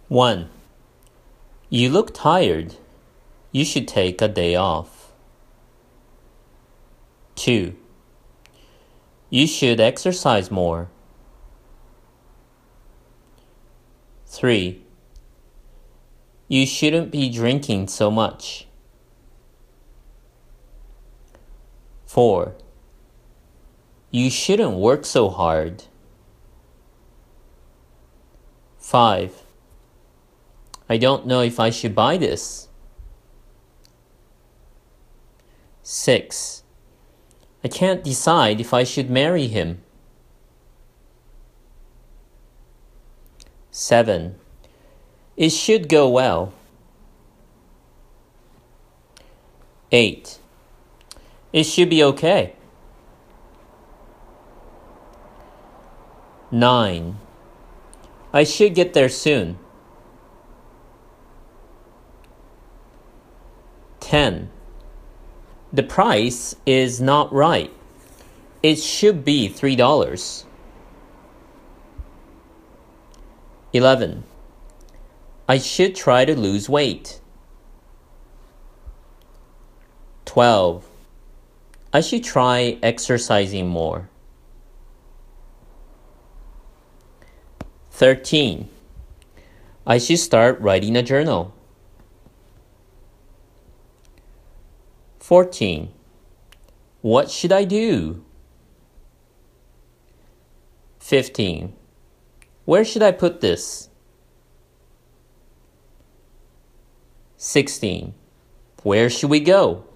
1. You look tired. You should take a day off. 2. You should exercise more. 3. You shouldn't be drinking so much. 4. You shouldn't work so hard. 5. I don't know if I should buy this. 6. I can't decide if I should marry him. 7. It should go well. 8. It should be okay. 9. I should get there soon. 10. The price is not right. It should be $3. 11. I should try to lose weight. 12. I should try exercising more. 13. I should start writing a journal. 14. What should I do? 15. Where should I put this? 16. Where should we go?